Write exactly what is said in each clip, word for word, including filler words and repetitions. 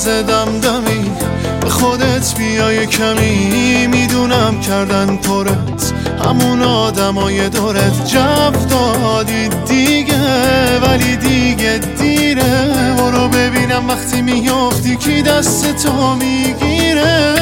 ناز دمدمی به خودت بیای کمی، میدونم کردن پرت همون آدمای دورت جو دادی دیگه، ولی دیگه دیره. برو ببینم وقتی میافتی کی دست تو میگیره.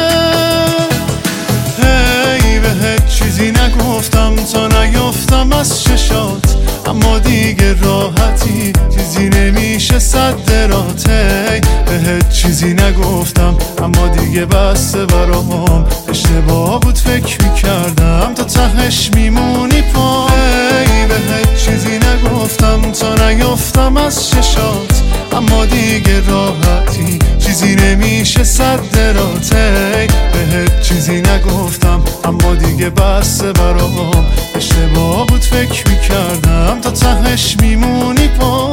هی بهت چیزی نگفتم تا نیافتم از چشات، اما دیگه راحتی چیزی نمیشه صد رات. هی بهت چیزی نگفتم اما دیگه بسته برام، اشتباه بود فکر میکردم تا تهش میمونی پا. هی بهت چیزی نگفتم تا نیافتم از چشات، اما دیگه راحتی چیزی نمیشه صد رات. هی بهت چیزی نگفتم اما دیگه بسته برام، اشتباه بود فکر میکردم تا تهش میمونی پا.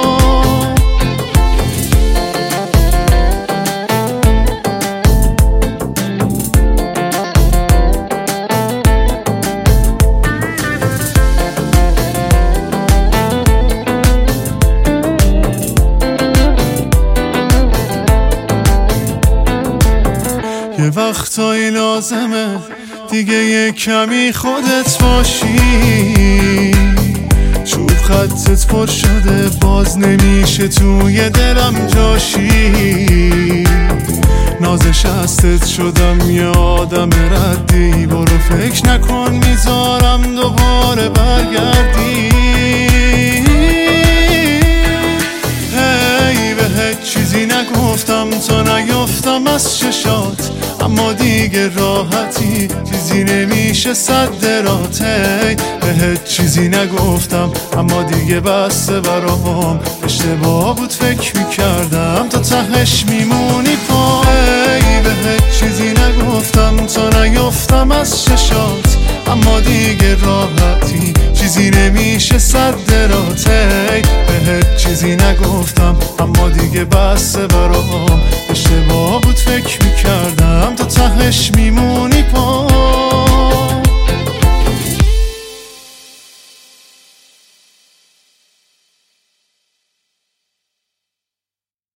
یه وقتایی لازمه دیگه یه کمی خودت باشی، چوب خطت پر شده باز نمیشه توی دلم جاشی. نازش هستت شدم یه آدم ردی، برو فکر نکن میذارم دوباره برگردی. هی بهت چیزی نگفتم تا نیافتم از چشات، اما دیگه راحتی چیزی نمیشه صد رات. هی بهت چیزی نگفتم اما دیگه بسته برام، اشتباه بود فکر میکردم تا تهش میمونی پا. هی بهت چیزی نگفتم تا نیافتم از چشات، اما دیگه راحتی چیزی نمیشه صد رات. هی بهت چیزی نگفتم اما دیگه بسته برام، اشتباه بود فکر میکردم تا تهش میمونی پا.